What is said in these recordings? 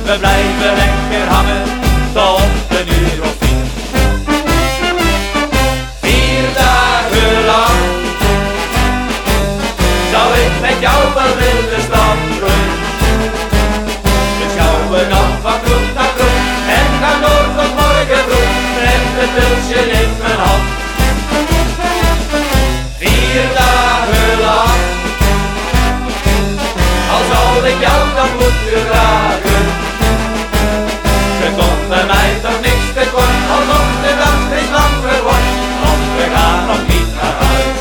We blijven lekker hangen tot 1:04. 4 dagen lang zou ik met jou wel willen stappen. We schouwen dan van kroeg naar kroeg en gaan door tot morgen vroeg met het pulsje in mijn hand. 4 dagen lang, al zal ik jou dan moeten dragen. Ze komt bij mij toch niks te kort, al nog de dag is lang verword, want we gaan nog niet naar huis.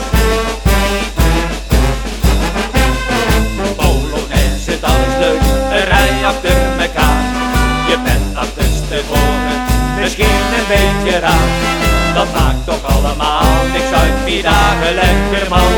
Polonaise, dat is leuk, een rij achter mekaar. Je bent achterstevoren, misschien een beetje raar. Dat maakt toch allemaal niks uit, 4 dagen lekker man.